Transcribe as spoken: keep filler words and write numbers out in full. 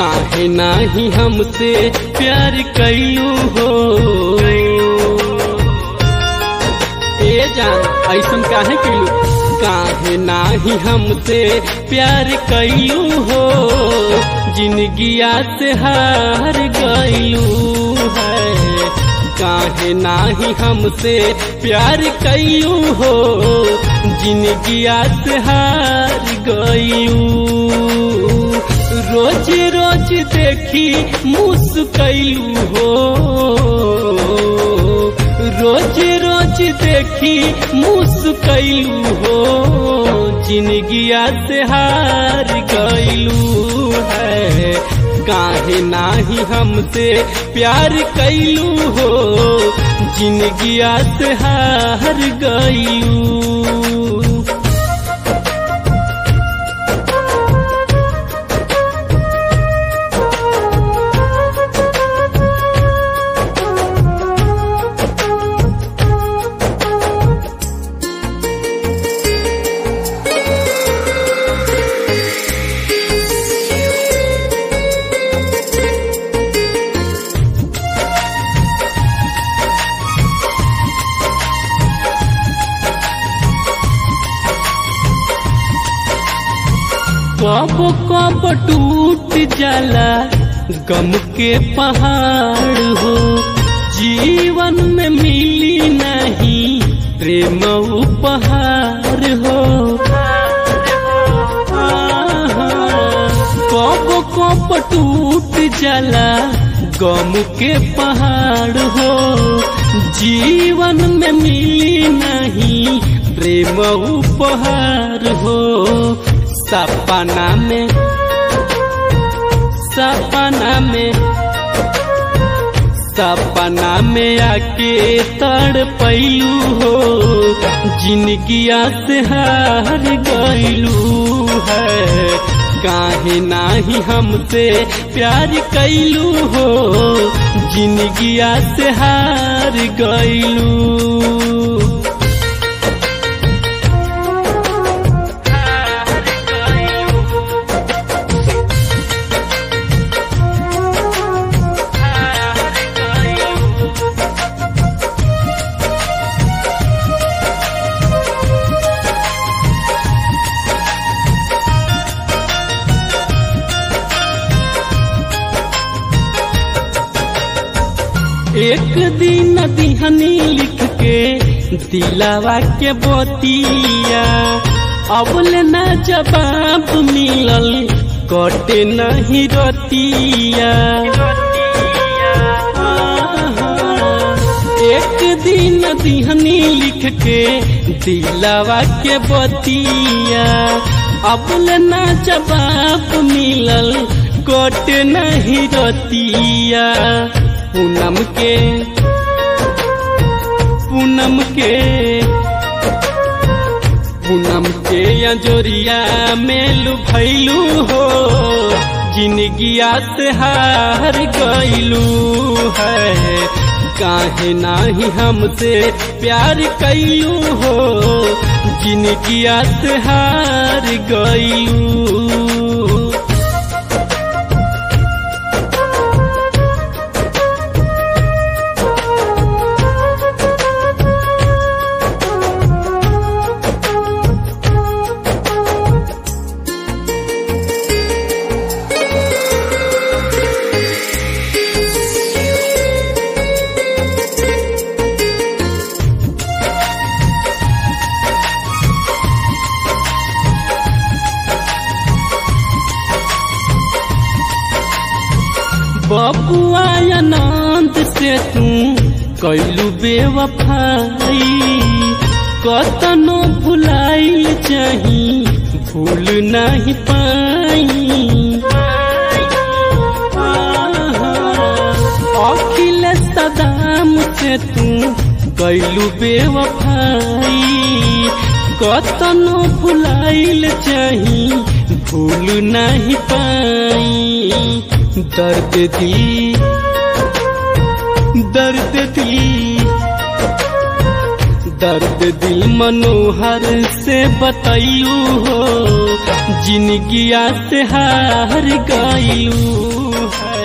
काहे नाही हमसे प्यार कैलू हो। ए जान ऐसन काहे कैलू, काहे नाही हमसे प्यार कैलू हो। जिंदगिया से हार गईलू है, काहे नाही हमसे प्यार कैलू हो। जिंदगिया से हार गईलू, रोज रोज देखी मुस्कैलू हो। रोज रोज देखी मुस्कैलू हो। जिंदगिया से हार गईलू है, काहे नाही हमसे प्यार कैलू हो। जिंदगिया से हार गईलू। कब कब टूट जाला गम के पहाड़ हो। जीवन में मिली नहीं प्रेम उपहार हो। कब कब टूट जाला गम के पहाड़ हो। जीवन में मिली नहीं प्रेम उपहार हो। सपना में सपना में सपना में आके तड़पैलू हो। जिंदगिया से हार गईलू है, काहे नाही हमसे प्यार कैलू हो। जिंदगिया से हार गईलू। एक दिन दिहनी लिख के दिलावा के बोतिया, अबल न जवाब मिलल कटे नहीं रतिया। एक दिन दिहनी लिख के दिलावा के बोतिया, अबल न जवाब मिलल कटे नहीं रतिया। पूनम के पूनम के पूनम के अंजोरिया में लुभैलू हो। जिंदगिया से हार गईलू है, काहे नाही हमसे प्यार कैलू हो। जिंदगिया से हार गईलू। बबुआ अनंत से तू कैलू बेवफाई, कतनो भुलाइल चाही भूल नहीं पाई। अखिल सदाम से तू कैलू बेवफाई, कतनो भुलाइल चाही भूल नहीं पाई। दर्द दी दर्द दी दर्द दिल मनोहर से बताइयो हो। जिंदगिया से हार गइलू है।